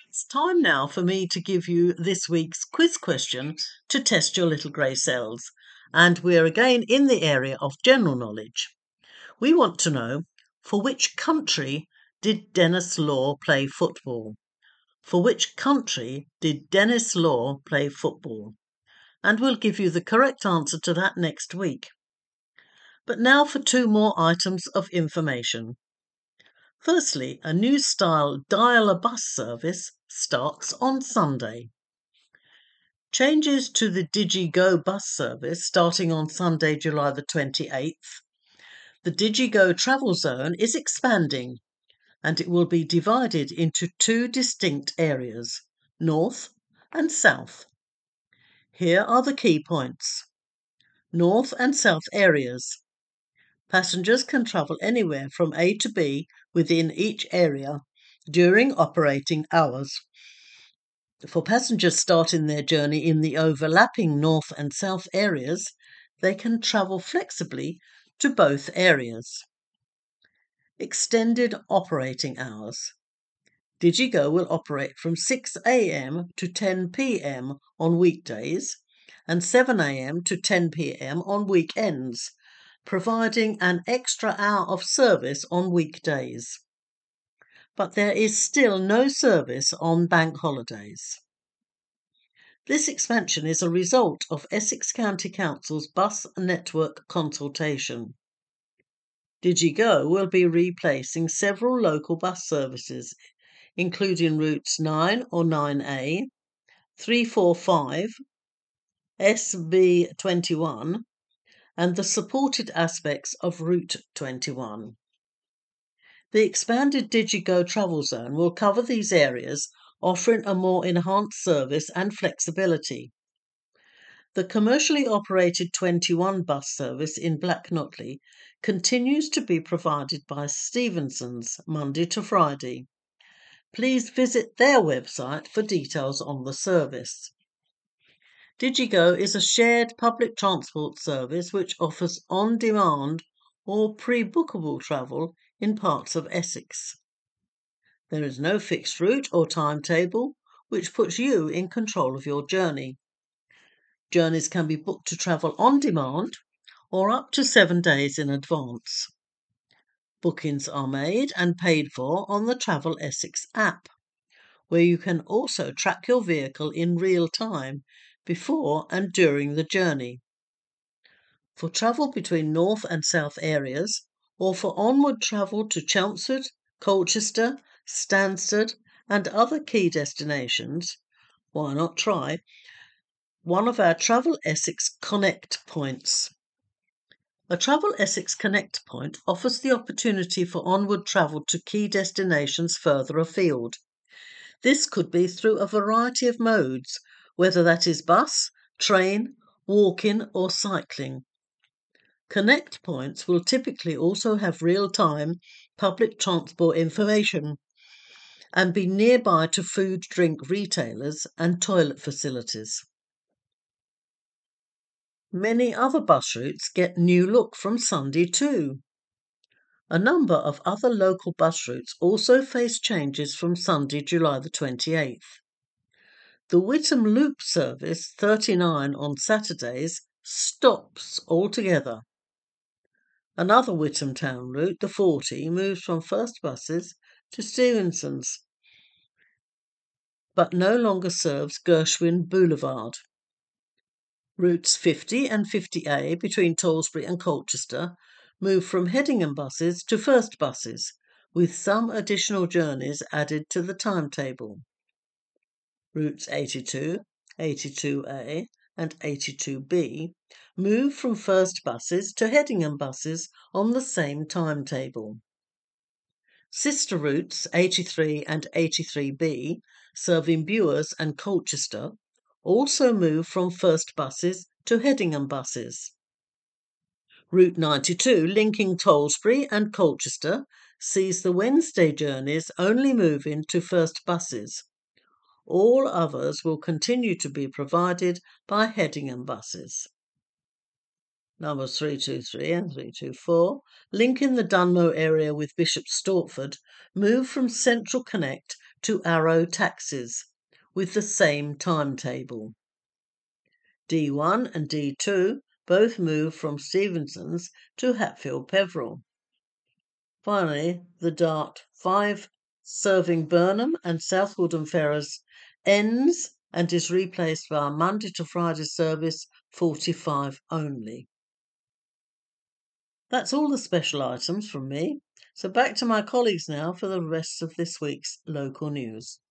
It's time now for me to give you this week's quiz question to test your little grey cells. And we're again in the area of general knowledge. We want to know, for which country did Denis Law play football? For which country did Denis Law play football? And we'll give you the correct answer to that next week. But now for two more items of information. Firstly, a new style dial-a-bus service starts on Sunday. Changes to the DigiGo bus service starting on Sunday, July the 28th. The DigiGo travel zone is expanding and it will be divided into two distinct areas, north and south. Here are the key points. North and south areas. Passengers can travel anywhere from A to B within each area during operating hours. For passengers starting their journey in the overlapping north and south areas, they can travel flexibly to both areas. Extended operating hours. DigiGo will operate from 6 a.m. to 10 p.m. on weekdays and 7 a.m. to 10 p.m. on weekends, providing an extra hour of service on weekdays. But there is still no service on bank holidays. This expansion is a result of Essex County Council's bus network consultation. DigiGo will be replacing several local bus services, including routes 9 or 9A, 345, SB21, and the supported aspects of Route 21. The expanded DigiGo travel zone will cover these areas, offering a more enhanced service and flexibility. The commercially operated 21 bus service in Black Notley continues to be provided by Stevenson's Monday to Friday. Please visit their website for details on the service. DigiGo is a shared public transport service which offers on-demand or pre-bookable travel in parts of Essex. There is no fixed route or timetable, which puts you in control of your journey. Journeys can be booked to travel on demand or up to 7 days in advance. Bookings are made and paid for on the Travel Essex app, where you can also track your vehicle in real time before and during the journey. For travel between north and south areas, or for onward travel to Chelmsford, Colchester, Stansted, and other key destinations, why not try one of our Travel Essex Connect points? A Travel Essex Connect point offers the opportunity for onward travel to key destinations further afield. This could be through a variety of modes, whether that is bus, train, walking, or cycling. Connect points will typically also have real-time public transport information and be nearby to food, drink retailers and toilet facilities. Many other bus routes get new look from Sunday too. A number of other local bus routes also face changes from Sunday, July the 28th. The Witham Loop service 39 on Saturdays stops altogether. Another Witham Town route, the 40, moves from First Buses to Stevenson's, but no longer serves Gershwin Boulevard. Routes 50 and 50A between Tollesbury and Colchester move from Headingham buses to First Buses, with some additional journeys added to the timetable. Routes 82, 82A and 82B move from First Buses to Headingham buses on the same timetable. Sister routes 83 and 83B, serving Bewers and Colchester, also move from First Buses to Headingham buses. Route 92, linking Tollesbury and Colchester, sees the Wednesday journeys only moving to First Buses. All others will continue to be provided by Headingham buses. Numbers 323 and 324, linking the Dunmow area with Bishop Stortford, move from Central Connect to Arrow taxis with the same timetable. D1 and D2 both move from Stevenson's to Hatfield Peveril. Finally, the Dart 5 serving Burnham and South Woodham Ferrers ends and is replaced by a Monday to Friday service 45 only. That's all the special items from me. So back to my colleagues now for the rest of this week's local news.